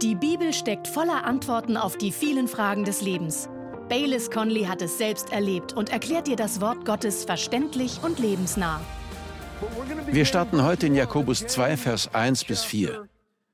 Die Bibel steckt voller Antworten auf die vielen Fragen des Lebens. Baylis Conley hat es selbst erlebt und erklärt dir das Wort Gottes verständlich und lebensnah. Wir starten heute in Jakobus 2, Vers 1 bis 4.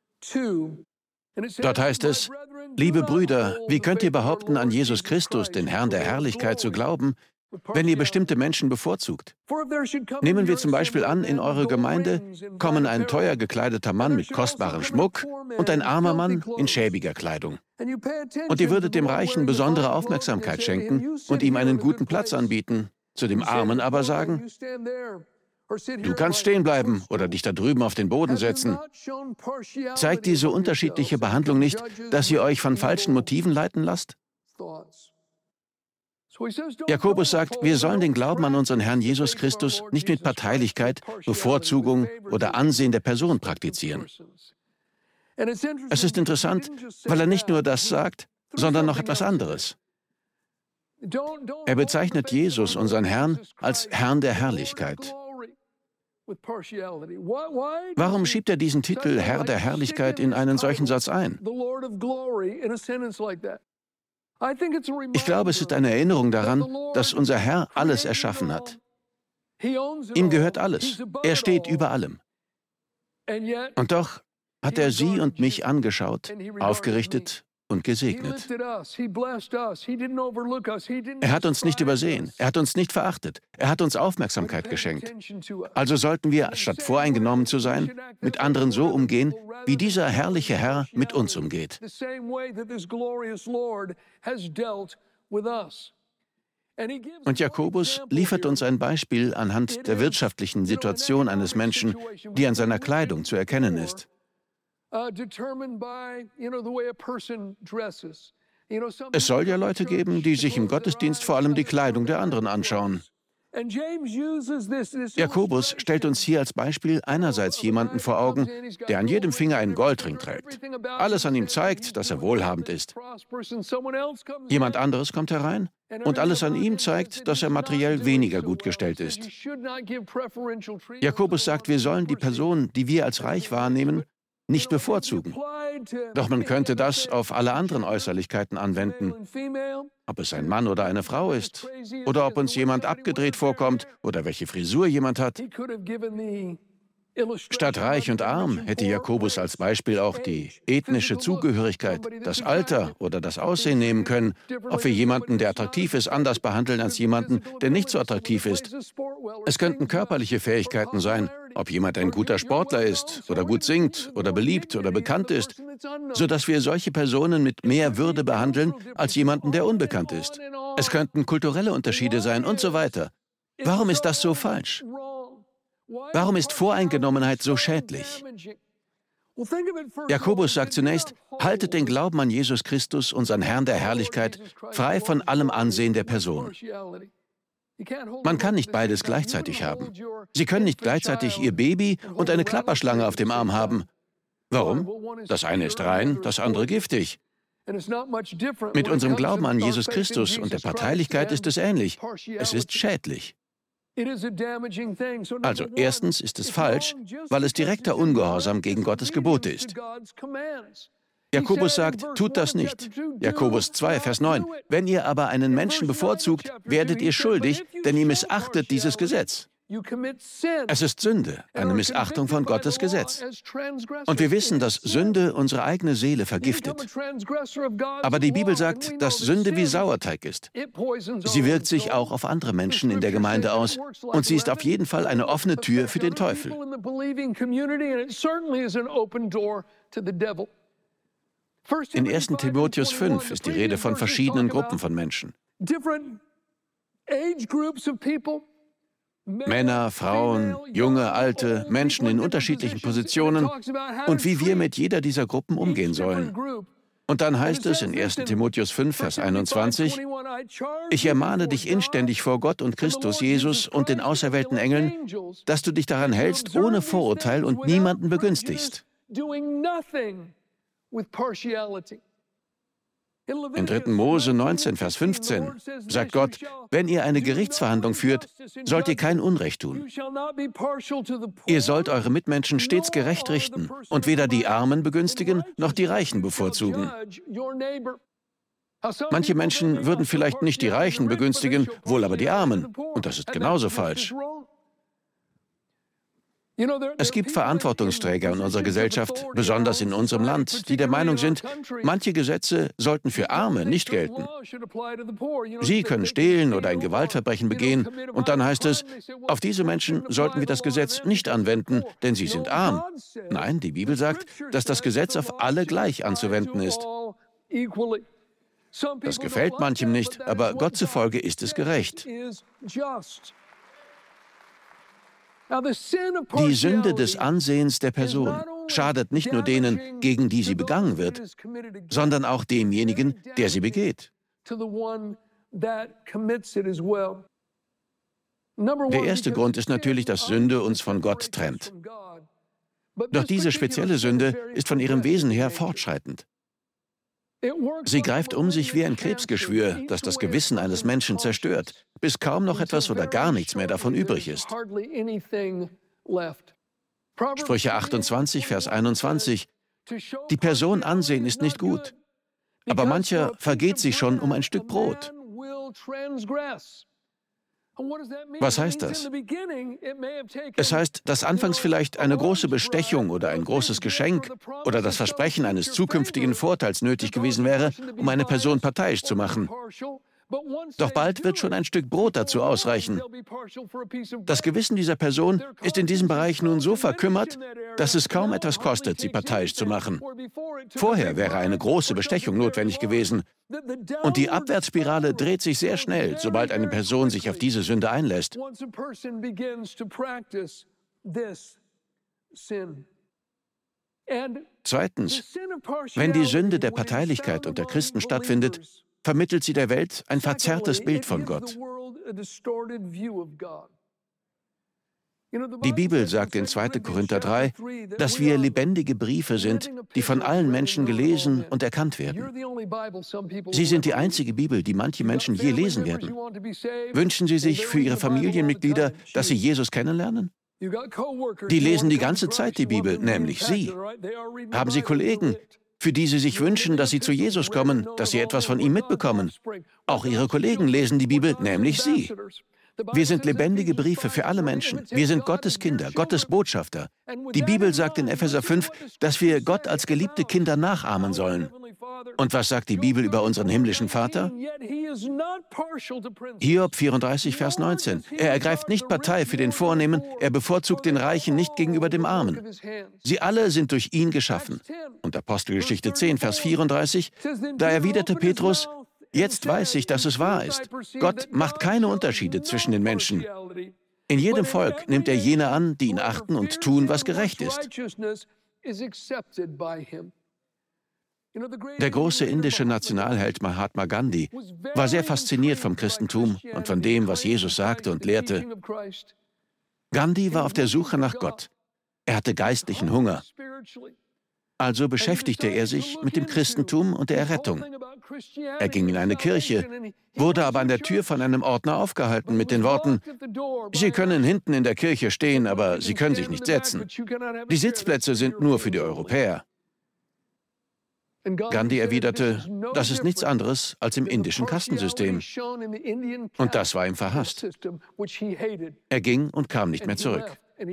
Dort heißt es: Liebe Brüder, wie könnt ihr behaupten, an Jesus Christus, den Herrn der Herrlichkeit, zu glauben, wenn ihr bestimmte Menschen bevorzugt? Nehmen wir zum Beispiel an, in eure Gemeinde kommen ein teuer gekleideter Mann mit kostbarem Schmuck und ein armer Mann in schäbiger Kleidung. Und ihr würdet dem Reichen besondere Aufmerksamkeit schenken und ihm einen guten Platz anbieten, zu dem Armen aber sagen: Du kannst stehen bleiben oder dich da drüben auf den Boden setzen. Zeigt diese unterschiedliche Behandlung nicht, dass ihr euch von falschen Motiven leiten lasst? Jakobus sagt, wir sollen den Glauben an unseren Herrn Jesus Christus nicht mit Parteilichkeit, Bevorzugung oder Ansehen der Person praktizieren. Es ist interessant, weil er nicht nur das sagt, sondern noch etwas anderes. Er bezeichnet Jesus, unseren Herrn, als Herrn der Herrlichkeit. Warum schiebt er diesen Titel Herr der Herrlichkeit in einen solchen Satz ein? Ich glaube, es ist eine Erinnerung daran, dass unser Herr alles erschaffen hat. Ihm gehört alles. Er steht über allem. Und doch hat er Sie und mich angeschaut, aufgerichtet und gesegnet. Er hat uns nicht übersehen, er hat uns nicht verachtet, er hat uns Aufmerksamkeit geschenkt. Also sollten wir, statt voreingenommen zu sein, mit anderen so umgehen, wie dieser herrliche Herr mit uns umgeht. Und Jakobus liefert uns ein Beispiel anhand der wirtschaftlichen Situation eines Menschen, die an seiner Kleidung zu erkennen ist. Es soll ja Leute geben, die sich im Gottesdienst vor allem die Kleidung der anderen anschauen. Jakobus stellt uns hier als Beispiel einerseits jemanden vor Augen, der an jedem Finger einen Goldring trägt. Alles an ihm zeigt, dass er wohlhabend ist. Jemand anderes kommt herein und alles an ihm zeigt, dass er materiell weniger gut gestellt ist. Jakobus sagt, wir sollen die Person, die wir als reich wahrnehmen, nicht bevorzugen. Doch man könnte das auf alle anderen Äußerlichkeiten anwenden. Ob es ein Mann oder eine Frau ist, oder ob uns jemand abgedreht vorkommt, oder welche Frisur jemand hat. Statt reich und arm hätte Jakobus als Beispiel auch die ethnische Zugehörigkeit, das Alter oder das Aussehen nehmen können, ob wir jemanden, der attraktiv ist, anders behandeln als jemanden, der nicht so attraktiv ist. Es könnten körperliche Fähigkeiten sein, ob jemand ein guter Sportler ist oder gut singt oder beliebt oder bekannt ist, sodass wir solche Personen mit mehr Würde behandeln als jemanden, der unbekannt ist. Es könnten kulturelle Unterschiede sein und so weiter. Warum ist das so falsch? Warum ist Voreingenommenheit so schädlich? Jakobus sagt zunächst, haltet den Glauben an Jesus Christus, unseren Herrn der Herrlichkeit, frei von allem Ansehen der Person. Man kann nicht beides gleichzeitig haben. Sie können nicht gleichzeitig Ihr Baby und eine Klapperschlange auf dem Arm haben. Warum? Das eine ist rein, das andere giftig. Mit unserem Glauben an Jesus Christus und der Parteilichkeit ist es ähnlich. Es ist schädlich. Also erstens ist es falsch, weil es direkter Ungehorsam gegen Gottes Gebote ist. Jakobus sagt, tut das nicht. Jakobus 2, Vers 9. Wenn ihr aber einen Menschen bevorzugt, werdet ihr schuldig, denn ihr missachtet dieses Gesetz. Es ist Sünde, eine Missachtung von Gottes Gesetz. Und wir wissen, dass Sünde unsere eigene Seele vergiftet. Aber die Bibel sagt, dass Sünde wie Sauerteig ist. Sie wirkt sich auch auf andere Menschen in der Gemeinde aus und sie ist auf jeden Fall eine offene Tür für den Teufel. In 1. Timotheus 5 ist die Rede von verschiedenen Gruppen von Menschen. Männer, Frauen, junge, alte, Menschen in unterschiedlichen Positionen und wie wir mit jeder dieser Gruppen umgehen sollen. Und dann heißt es in 1. Timotheus 5, Vers 21, ich ermahne dich inständig vor Gott und Christus Jesus und den auserwählten Engeln, dass du dich daran hältst, ohne Vorurteil und niemanden begünstigst. In 3. Mose 19, Vers 15 sagt Gott, wenn ihr eine Gerichtsverhandlung führt, sollt ihr kein Unrecht tun. Ihr sollt eure Mitmenschen stets gerecht richten und weder die Armen begünstigen, noch die Reichen bevorzugen. Manche Menschen würden vielleicht nicht die Reichen begünstigen, wohl aber die Armen. Und das ist genauso falsch. Es gibt Verantwortungsträger in unserer Gesellschaft, besonders in unserem Land, die der Meinung sind, manche Gesetze sollten für Arme nicht gelten. Sie können stehlen oder ein Gewaltverbrechen begehen und dann heißt es, auf diese Menschen sollten wir das Gesetz nicht anwenden, denn sie sind arm. Nein, die Bibel sagt, dass das Gesetz auf alle gleich anzuwenden ist. Das gefällt manchem nicht, aber Gott zufolge ist es gerecht. Die Sünde des Ansehens der Person schadet nicht nur denen, gegen die sie begangen wird, sondern auch demjenigen, der sie begeht. Der erste Grund ist natürlich, dass Sünde uns von Gott trennt. Doch diese spezielle Sünde ist von ihrem Wesen her fortschreitend. Sie greift um sich wie ein Krebsgeschwür, das das Gewissen eines Menschen zerstört, bis kaum noch etwas oder gar nichts mehr davon übrig ist. Sprüche 28, Vers 21. Die Person ansehen ist nicht gut, aber mancher vergeht sich schon um ein Stück Brot. Was heißt das? Es heißt, dass anfangs vielleicht eine große Bestechung oder ein großes Geschenk oder das Versprechen eines zukünftigen Vorteils nötig gewesen wäre, um eine Person parteiisch zu machen. Doch bald wird schon ein Stück Brot dazu ausreichen. Das Gewissen dieser Person ist in diesem Bereich nun so verkümmert, dass es kaum etwas kostet, sie parteiisch zu machen. Vorher wäre eine große Bestechung notwendig gewesen. Und die Abwärtsspirale dreht sich sehr schnell, sobald eine Person sich auf diese Sünde einlässt. Zweitens, wenn die Sünde der Parteilichkeit unter Christen stattfindet, vermittelt sie der Welt ein verzerrtes Bild von Gott. Die Bibel sagt in 2. Korinther 3, dass wir lebendige Briefe sind, die von allen Menschen gelesen und erkannt werden. Sie sind die einzige Bibel, die manche Menschen je lesen werden. Wünschen Sie sich für Ihre Familienmitglieder, dass sie Jesus kennenlernen? Die lesen die ganze Zeit die Bibel, nämlich Sie. Haben Sie Kollegen, für die Sie sich wünschen, dass sie zu Jesus kommen, dass sie etwas von ihm mitbekommen? Auch Ihre Kollegen lesen die Bibel, nämlich Sie. Wir sind lebendige Briefe für alle Menschen. Wir sind Gottes Kinder, Gottes Botschafter. Die Bibel sagt in Epheser 5, dass wir Gott als geliebte Kinder nachahmen sollen. Und was sagt die Bibel über unseren himmlischen Vater? Hiob 34, Vers 19. Er ergreift nicht Partei für den Vornehmen, er bevorzugt den Reichen nicht gegenüber dem Armen. Sie alle sind durch ihn geschaffen. Und Apostelgeschichte 10, Vers 34, da erwiderte Petrus, jetzt weiß ich, dass es wahr ist. Gott macht keine Unterschiede zwischen den Menschen. In jedem Volk nimmt er jene an, die ihn achten und tun, was gerecht ist. Der große indische Nationalheld Mahatma Gandhi war sehr fasziniert vom Christentum und von dem, was Jesus sagte und lehrte. Gandhi war auf der Suche nach Gott. Er hatte geistlichen Hunger. Also beschäftigte er sich mit dem Christentum und der Errettung. Er ging in eine Kirche, wurde aber an der Tür von einem Ordner aufgehalten mit den Worten, Sie können hinten in der Kirche stehen, aber Sie können sich nicht setzen. Die Sitzplätze sind nur für die Europäer. Gandhi erwiderte, das ist nichts anderes als im indischen Kastensystem. Und das war ihm verhasst. Er ging und kam nicht mehr zurück.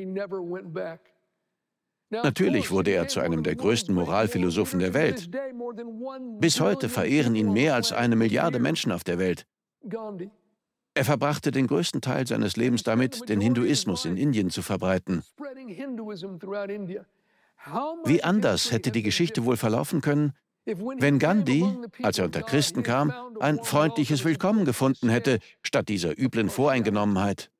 Natürlich wurde er zu einem der größten Moralphilosophen der Welt. Bis heute verehren ihn mehr als 1 Milliarde Menschen auf der Welt. Er verbrachte den größten Teil seines Lebens damit, den Hinduismus in Indien zu verbreiten. Wie anders hätte die Geschichte wohl verlaufen können, wenn Gandhi, als er unter Christen kam, ein freundliches Willkommen gefunden hätte, statt dieser üblen Voreingenommenheit.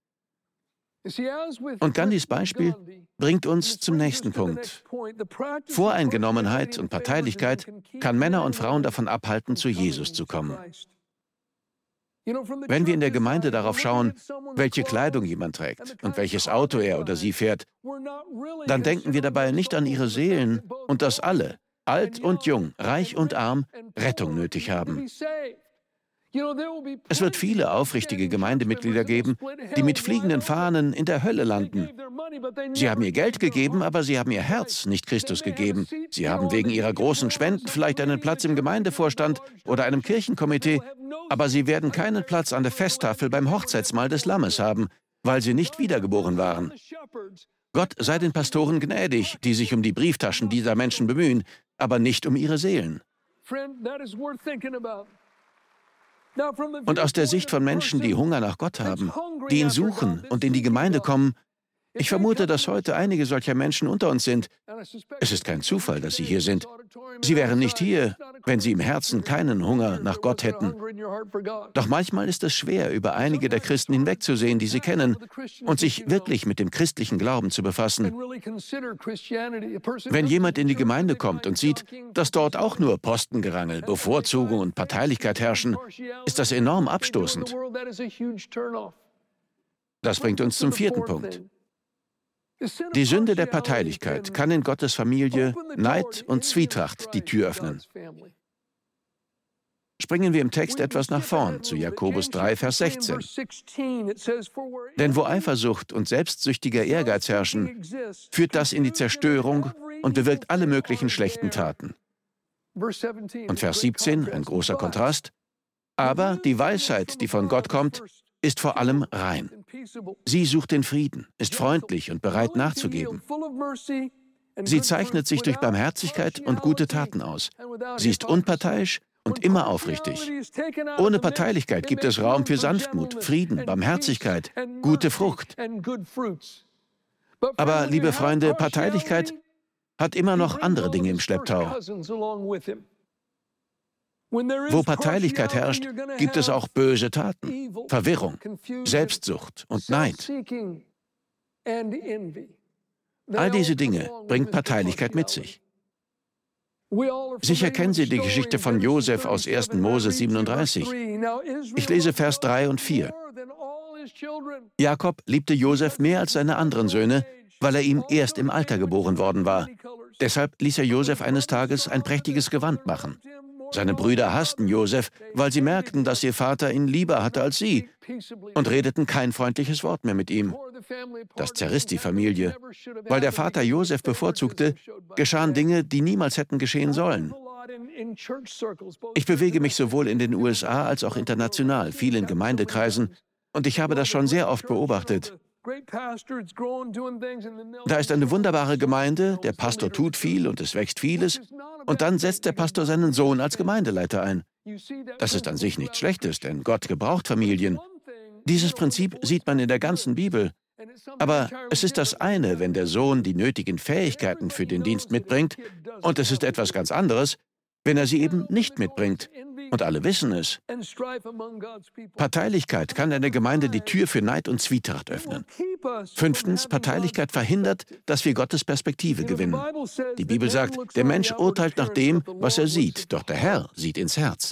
Und Gandhis Beispiel bringt uns zum nächsten Punkt. Voreingenommenheit und Parteilichkeit kann Männer und Frauen davon abhalten, zu Jesus zu kommen. Wenn wir in der Gemeinde darauf schauen, welche Kleidung jemand trägt und welches Auto er oder sie fährt, dann denken wir dabei nicht an ihre Seelen und das alle, alt und jung, reich und arm, Rettung nötig haben. Es wird viele aufrichtige Gemeindemitglieder geben, die mit fliegenden Fahnen in der Hölle landen. Sie haben ihr Geld gegeben, aber sie haben ihr Herz nicht Christus gegeben. Sie haben wegen ihrer großen Spenden vielleicht einen Platz im Gemeindevorstand oder einem Kirchenkomitee, aber sie werden keinen Platz an der Festtafel beim Hochzeitsmahl des Lammes haben, weil sie nicht wiedergeboren waren. Gott sei den Pastoren gnädig, die sich um die Brieftaschen dieser Menschen bemühen, aber nicht um ihre Seelen. Und aus der Sicht von Menschen, die Hunger nach Gott haben, die ihn suchen und in die Gemeinde kommen, ich vermute, dass heute einige solcher Menschen unter uns sind. Es ist kein Zufall, dass sie hier sind. Sie wären nicht hier, wenn sie im Herzen keinen Hunger nach Gott hätten. Doch manchmal ist es schwer, über einige der Christen hinwegzusehen, die sie kennen, und sich wirklich mit dem christlichen Glauben zu befassen. Wenn jemand in die Gemeinde kommt und sieht, dass dort auch nur Postengerangel, Bevorzugung und Parteilichkeit herrschen, ist das enorm abstoßend. Das bringt uns zum vierten Punkt. Die Sünde der Parteilichkeit kann in Gottes Familie Neid und Zwietracht die Tür öffnen. Springen wir im Text etwas nach vorn zu Jakobus 3, Vers 16. Denn wo Eifersucht und selbstsüchtiger Ehrgeiz herrschen, führt das in die Zerstörung und bewirkt alle möglichen schlechten Taten. Und Vers 17, ein großer Kontrast. Aber die Weisheit, die von Gott kommt, ist vor allem rein. Sie sucht den Frieden, ist freundlich und bereit nachzugeben. Sie zeichnet sich durch Barmherzigkeit und gute Taten aus. Sie ist unparteiisch und immer aufrichtig. Ohne Parteilichkeit gibt es Raum für Sanftmut, Frieden, Barmherzigkeit, gute Frucht. Aber, liebe Freunde, Parteilichkeit hat immer noch andere Dinge im Schlepptau. Wo Parteilichkeit herrscht, gibt es auch böse Taten, Verwirrung, Selbstsucht und Neid. All diese Dinge bringt Parteilichkeit mit sich. Sicher kennen Sie die Geschichte von Josef aus 1. Mose 37. Ich lese Vers 3 und 4. Jakob liebte Josef mehr als seine anderen Söhne, weil er ihm erst im Alter geboren worden war. Deshalb ließ er Josef eines Tages ein prächtiges Gewand machen. Seine Brüder hassten Josef, weil sie merkten, dass ihr Vater ihn lieber hatte als sie, und redeten kein freundliches Wort mehr mit ihm. Das zerriss die Familie. Weil der Vater Josef bevorzugte, geschahen Dinge, die niemals hätten geschehen sollen. Ich bewege mich sowohl in den USA als auch international, viel in Gemeindekreisen, und ich habe das schon sehr oft beobachtet. Da ist eine wunderbare Gemeinde, der Pastor tut viel und es wächst vieles, und dann setzt der Pastor seinen Sohn als Gemeindeleiter ein. Das ist an sich nichts Schlechtes, denn Gott gebraucht Familien. Dieses Prinzip sieht man in der ganzen Bibel. Aber es ist das eine, wenn der Sohn die nötigen Fähigkeiten für den Dienst mitbringt, und es ist etwas ganz anderes, wenn er sie eben nicht mitbringt. Und alle wissen es. Parteilichkeit kann in der Gemeinde die Tür für Neid und Zwietracht öffnen. 5. Parteilichkeit verhindert, dass wir Gottes Perspektive gewinnen. Die Bibel sagt, der Mensch urteilt nach dem, was er sieht, doch der Herr sieht ins Herz.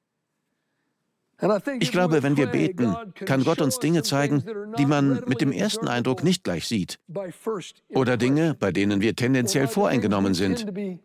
Ich glaube, wenn wir beten, kann Gott uns Dinge zeigen, die man mit dem ersten Eindruck nicht gleich sieht. Oder Dinge, bei denen wir tendenziell voreingenommen sind.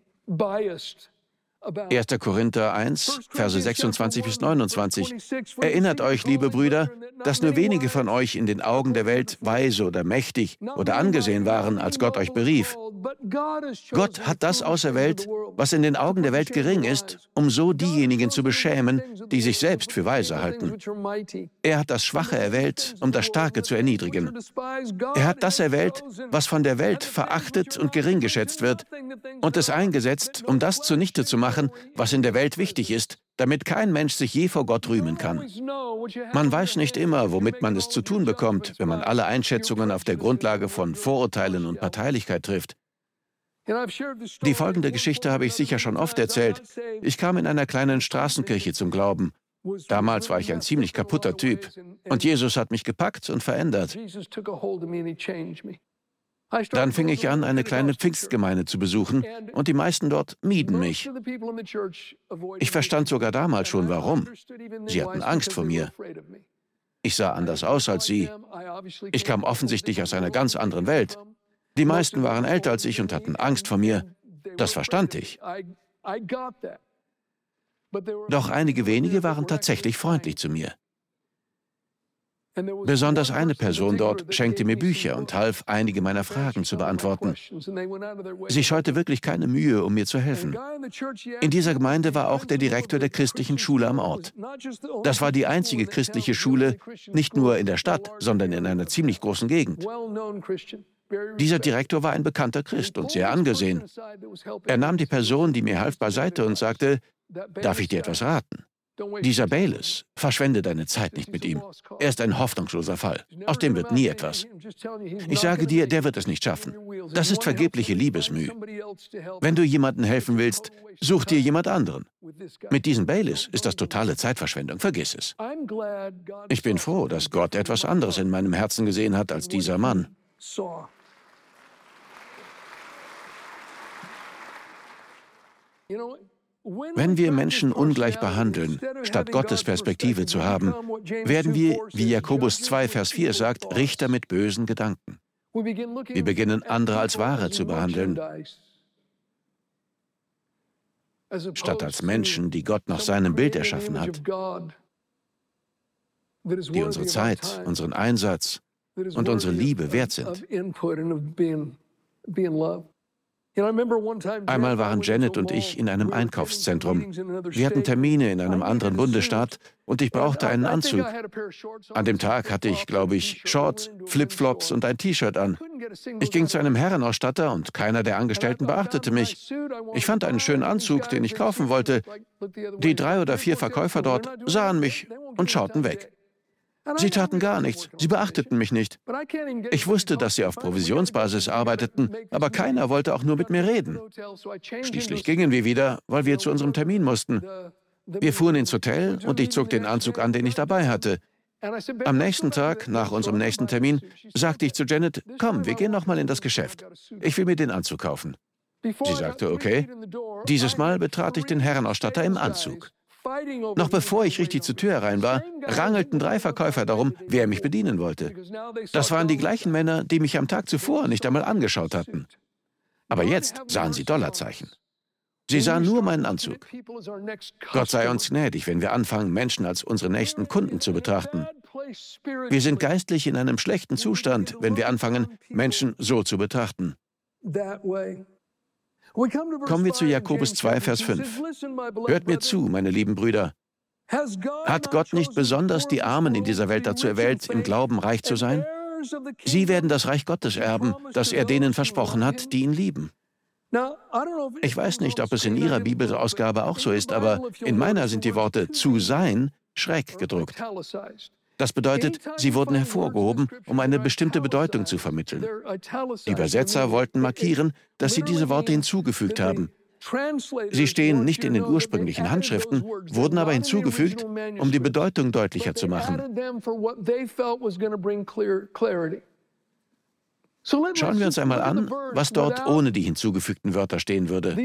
1. Korinther 1, Verse 26 bis 29. Erinnert euch, liebe Brüder, dass nur wenige von euch in den Augen der Welt weise oder mächtig oder angesehen waren, als Gott euch berief. Gott hat das auserwählt, was in den Augen der Welt gering ist, um so diejenigen zu beschämen, die sich selbst für weise halten. Er hat das Schwache erwählt, um das Starke zu erniedrigen. Er hat das erwählt, was von der Welt verachtet und gering geschätzt wird, und es eingesetzt, um das zunichte zu machen, was in der Welt wichtig ist, damit kein Mensch sich je vor Gott rühmen kann. Man weiß nicht immer, womit man es zu tun bekommt, wenn man alle Einschätzungen auf der Grundlage von Vorurteilen und Parteilichkeit trifft. Die folgende Geschichte habe ich sicher schon oft erzählt. Ich kam in einer kleinen Straßenkirche zum Glauben. Damals war ich ein ziemlich kaputter Typ. Und Jesus hat mich gepackt und verändert. Dann fing ich an, eine kleine Pfingstgemeinde zu besuchen, und die meisten dort mieden mich. Ich verstand sogar damals schon, warum. Sie hatten Angst vor mir. Ich sah anders aus als sie. Ich kam offensichtlich aus einer ganz anderen Welt. Die meisten waren älter als ich und hatten Angst vor mir. Das verstand ich. Doch einige wenige waren tatsächlich freundlich zu mir. Besonders eine Person dort schenkte mir Bücher und half, einige meiner Fragen zu beantworten. Sie scheute wirklich keine Mühe, um mir zu helfen. In dieser Gemeinde war auch der Direktor der christlichen Schule am Ort. Das war die einzige christliche Schule, nicht nur in der Stadt, sondern in einer ziemlich großen Gegend. Dieser Direktor war ein bekannter Christ und sehr angesehen. Er nahm die Person, die mir half, beiseite und sagte: Darf ich dir etwas raten? Dieser Baylis, verschwende deine Zeit nicht mit ihm. Er ist ein hoffnungsloser Fall. Aus dem wird nie etwas. Ich sage dir, der wird es nicht schaffen. Das ist vergebliche Liebesmüh. Wenn du jemandem helfen willst, such dir jemand anderen. Mit diesem Baylis ist das totale Zeitverschwendung. Vergiss es. Ich bin froh, dass Gott etwas anderes in meinem Herzen gesehen hat als dieser Mann. Wenn wir Menschen ungleich behandeln, statt Gottes Perspektive zu haben, werden wir, wie Jakobus 2, Vers 4 sagt, Richter mit bösen Gedanken. Wir beginnen, andere als Ware zu behandeln, statt als Menschen, die Gott nach seinem Bild erschaffen hat, die unsere Zeit, unseren Einsatz und unsere Liebe wert sind. Einmal waren Janet und ich in einem Einkaufszentrum. Wir hatten Termine in einem anderen Bundesstaat und ich brauchte einen Anzug. An dem Tag hatte ich, glaube ich, Shorts, Flipflops und ein T-Shirt an. Ich ging zu einem Herrenausstatter und keiner der Angestellten beachtete mich. Ich fand einen schönen Anzug, den ich kaufen wollte. Die 3 oder 4 Verkäufer dort sahen mich und schauten weg. Sie taten gar nichts, sie beachteten mich nicht. Ich wusste, dass sie auf Provisionsbasis arbeiteten, aber keiner wollte auch nur mit mir reden. Schließlich gingen wir wieder, weil wir zu unserem Termin mussten. Wir fuhren ins Hotel und ich zog den Anzug an, den ich dabei hatte. Am nächsten Tag, nach unserem nächsten Termin, sagte ich zu Janet: Komm, wir gehen noch mal in das Geschäft. Ich will mir den Anzug kaufen. Sie sagte, okay. Dieses Mal betrat ich den Herrenausstatter im Anzug. Noch bevor ich richtig zur Tür herein war, rangelten 3 Verkäufer darum, wer mich bedienen wollte. Das waren die gleichen Männer, die mich am Tag zuvor nicht einmal angeschaut hatten. Aber jetzt sahen sie Dollarzeichen. Sie sahen nur meinen Anzug. Gott sei uns gnädig, wenn wir anfangen, Menschen als unsere nächsten Kunden zu betrachten. Wir sind geistlich in einem schlechten Zustand, wenn wir anfangen, Menschen so zu betrachten. Kommen wir zu Jakobus 2, Vers 5. Hört mir zu, meine lieben Brüder. Hat Gott nicht besonders die Armen in dieser Welt dazu erwählt, im Glauben reich zu sein? Sie werden das Reich Gottes erben, das er denen versprochen hat, die ihn lieben. Ich weiß nicht, ob es in Ihrer Bibelausgabe auch so ist, aber in meiner sind die Worte »zu sein« schräg gedruckt. Das bedeutet, sie wurden hervorgehoben, um eine bestimmte Bedeutung zu vermitteln. Die Übersetzer wollten markieren, dass sie diese Worte hinzugefügt haben. Sie stehen nicht in den ursprünglichen Handschriften, wurden aber hinzugefügt, um die Bedeutung deutlicher zu machen. Schauen wir uns einmal an, was dort ohne die hinzugefügten Wörter stehen würde.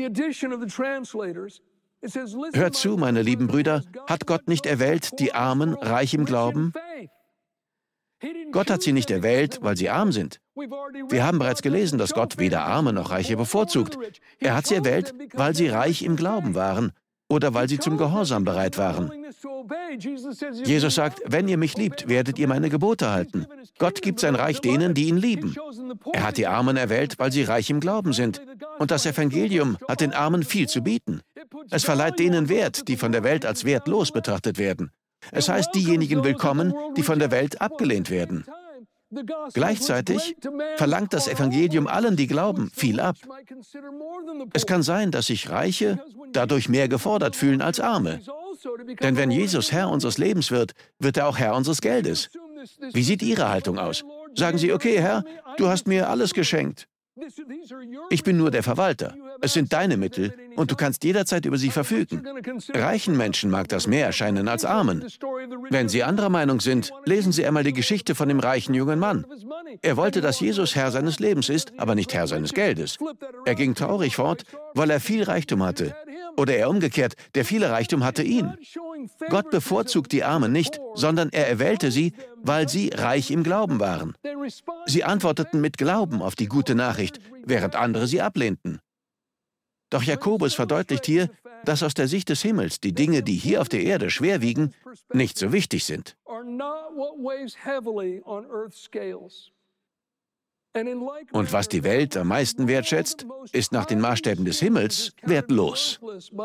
Hört zu, meine lieben Brüder, hat Gott nicht erwählt, die Armen reich im Glauben? Gott hat sie nicht erwählt, weil sie arm sind. Wir haben bereits gelesen, dass Gott weder Arme noch Reiche bevorzugt. Er hat sie erwählt, weil sie reich im Glauben waren oder weil sie zum Gehorsam bereit waren. Jesus sagt, wenn ihr mich liebt, werdet ihr meine Gebote halten. Gott gibt sein Reich denen, die ihn lieben. Er hat die Armen erwählt, weil sie reich im Glauben sind. Und das Evangelium hat den Armen viel zu bieten. Es verleiht denen Wert, die von der Welt als wertlos betrachtet werden. Es heißt diejenigen willkommen, die von der Welt abgelehnt werden. Gleichzeitig verlangt das Evangelium allen, die glauben, viel ab. Es kann sein, dass sich Reiche dadurch mehr gefordert fühlen als Arme. Denn wenn Jesus Herr unseres Lebens wird, wird er auch Herr unseres Geldes. Wie sieht Ihre Haltung aus? Sagen Sie, okay, Herr, du hast mir alles geschenkt. Ich bin nur der Verwalter. Es sind deine Mittel und du kannst jederzeit über sie verfügen. Reichen Menschen mag das mehr erscheinen als Armen. Wenn Sie anderer Meinung sind, lesen Sie einmal die Geschichte von dem reichen jungen Mann. Er wollte, dass Jesus Herr seines Lebens ist, aber nicht Herr seines Geldes. Er ging traurig fort, weil er viel Reichtum hatte. Oder eher umgekehrt, der viele Reichtum hatte ihn. Gott bevorzugt die Armen nicht, sondern er erwählte sie, weil sie reich im Glauben waren. Sie antworteten mit Glauben auf die gute Nachricht, während andere sie ablehnten. Doch Jakobus verdeutlicht hier, dass aus der Sicht des Himmels die Dinge, die hier auf der Erde schwer wiegen, nicht so wichtig sind. Und was die Welt am meisten wertschätzt, ist nach den Maßstäben des Himmels wertlos.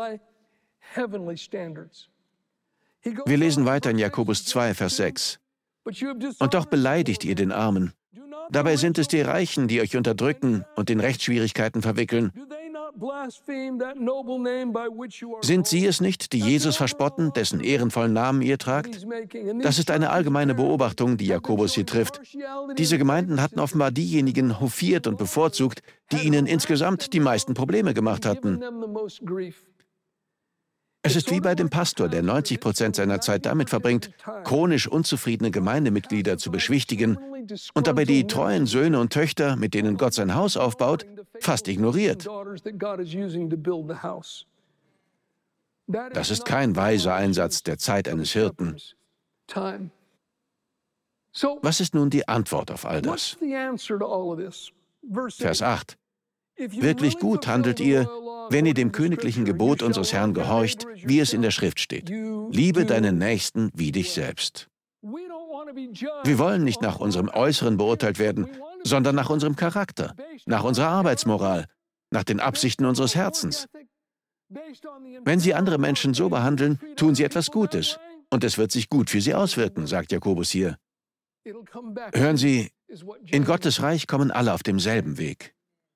Wir lesen weiter in Jakobus 2, Vers 6. Und doch beleidigt ihr den Armen. Dabei sind es die Reichen, die euch unterdrücken und in Rechtsschwierigkeiten verwickeln. Sind sie es nicht, die Jesus verspotten, dessen ehrenvollen Namen ihr tragt? Das ist eine allgemeine Beobachtung, die Jakobus hier trifft. Diese Gemeinden hatten offenbar diejenigen hofiert und bevorzugt, die ihnen insgesamt die meisten Probleme gemacht hatten. Es ist wie bei dem Pastor, der 90% seiner Zeit damit verbringt, chronisch unzufriedene Gemeindemitglieder zu beschwichtigen und dabei die treuen Söhne und Töchter, mit denen Gott sein Haus aufbaut, fast ignoriert. Das ist kein weiser Einsatz der Zeit eines Hirten. Was ist nun die Antwort auf all das? Vers 8. Wirklich gut handelt ihr, wenn ihr dem königlichen Gebot unseres Herrn gehorcht, wie es in der Schrift steht. Liebe deinen Nächsten wie dich selbst. Wir wollen nicht nach unserem Äußeren beurteilt werden, sondern nach unserem Charakter, nach unserer Arbeitsmoral, nach den Absichten unseres Herzens. Wenn Sie andere Menschen so behandeln, tun Sie etwas Gutes, und es wird sich gut für Sie auswirken, sagt Jakobus hier. Hören Sie, in Gottes Reich kommen alle auf demselben Weg.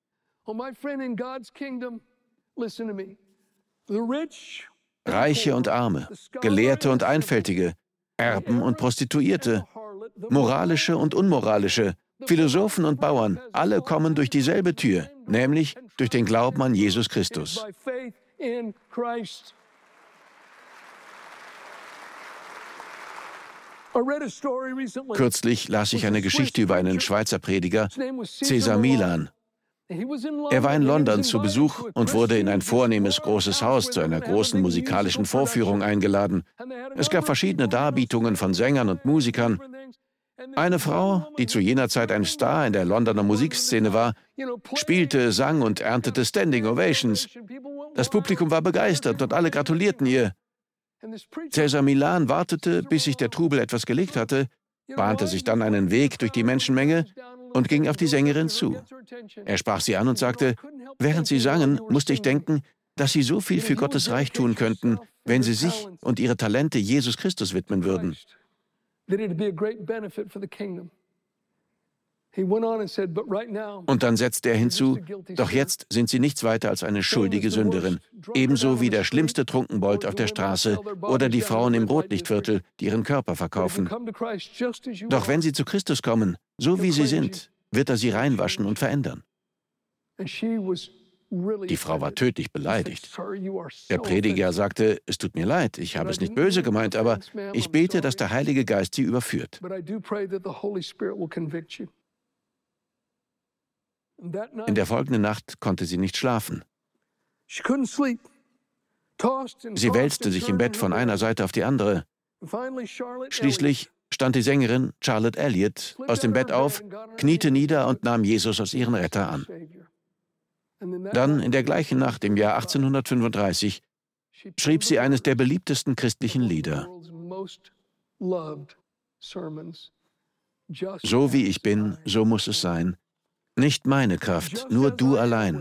Reiche und Arme, Gelehrte und Einfältige, Erben und Prostituierte, moralische und unmoralische, Philosophen und Bauern, alle kommen durch dieselbe Tür, nämlich durch den Glauben an Jesus Christus. Kürzlich las ich eine Geschichte über einen Schweizer Prediger, Cesar Milan. Er war in London zu Besuch und wurde in ein vornehmes großes Haus zu einer großen musikalischen Vorführung eingeladen. Es gab verschiedene Darbietungen von Sängern und Musikern. Eine Frau, die zu jener Zeit ein Star in der Londoner Musikszene war, spielte, sang und erntete Standing Ovations. Das Publikum war begeistert und alle gratulierten ihr. Cesar Milan wartete, bis sich der Trubel etwas gelegt hatte, bahnte sich dann einen Weg durch die Menschenmenge und ging auf die Sängerin zu. Er sprach sie an und sagte, während sie sangen, musste ich denken, dass sie so viel für Gottes Reich tun könnten, wenn sie sich und ihre Talente Jesus Christus widmen würden. Und dann setzte er hinzu, doch jetzt sind sie nichts weiter als eine schuldige Sünderin, ebenso wie der schlimmste Trunkenbold auf der Straße oder die Frauen im Rotlichtviertel, die ihren Körper verkaufen. Doch wenn sie zu Christus kommen, so wie sie sind, wird er sie reinwaschen und verändern. Die Frau war tödlich beleidigt. Der Prediger sagte, es tut mir leid, ich habe es nicht böse gemeint, aber ich bete, dass der Heilige Geist sie überführt. In der folgenden Nacht konnte sie nicht schlafen. Sie wälzte sich im Bett von einer Seite auf die andere. Schließlich stand die Sängerin Charlotte Elliott aus dem Bett auf, kniete nieder und nahm Jesus als ihren Retter an. Dann, in der gleichen Nacht im Jahr 1835, schrieb sie eines der beliebtesten christlichen Lieder. So wie ich bin, so muss es sein. Nicht meine Kraft, nur du allein.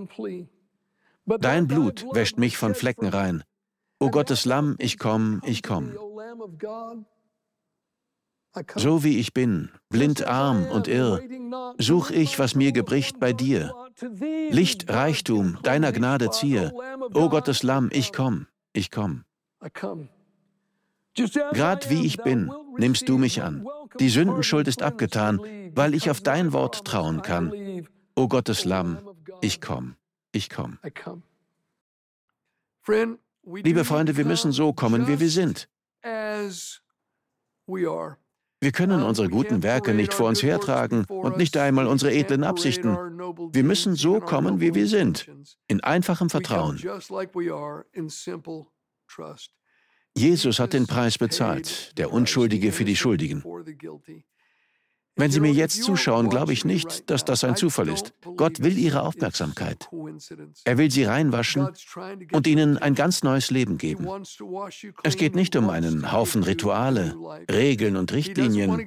Dein Blut wäscht mich von Flecken rein. O Gottes Lamm, ich komm, ich komm. So wie ich bin, blind, arm und irr, such ich, was mir gebricht bei dir. Licht, Reichtum, deiner Gnade ziehe. O Gottes Lamm, ich komm, ich komm. Grad wie ich bin, nimmst du mich an. Die Sündenschuld ist abgetan, weil ich auf dein Wort trauen kann. O Gottes Lamm, ich komm, ich komm. Liebe Freunde, wir müssen so kommen, wie wir sind. Wir können unsere guten Werke nicht vor uns hertragen und nicht einmal unsere edlen Absichten. Wir müssen so kommen, wie wir sind, in einfachem Vertrauen. Jesus hat den Preis bezahlt, der Unschuldige für die Schuldigen. Wenn Sie mir jetzt zuschauen, glaube ich nicht, dass das ein Zufall ist. Gott will Ihre Aufmerksamkeit. Er will Sie reinwaschen und Ihnen ein ganz neues Leben geben. Es geht nicht um einen Haufen Rituale, Regeln und Richtlinien.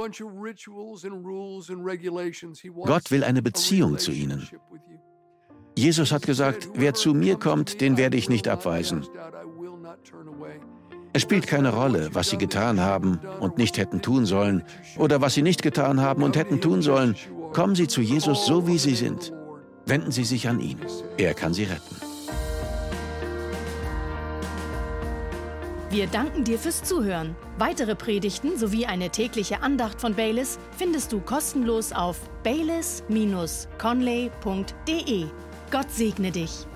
Gott will eine Beziehung zu Ihnen. Jesus hat gesagt, wer zu mir kommt, den werde ich nicht abweisen. Es spielt keine Rolle, was Sie getan haben und nicht hätten tun sollen, oder was Sie nicht getan haben und hätten tun sollen. Kommen Sie zu Jesus so, wie Sie sind. Wenden Sie sich an ihn. Er kann Sie retten. Wir danken dir fürs Zuhören. Weitere Predigten sowie eine tägliche Andacht von Baylis findest du kostenlos auf baylis-conley.de. Gott segne dich.